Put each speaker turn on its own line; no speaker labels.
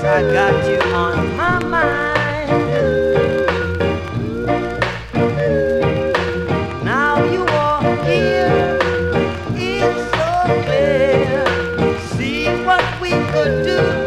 I got you on my mind. Now you are here, it's so clear. See what we could do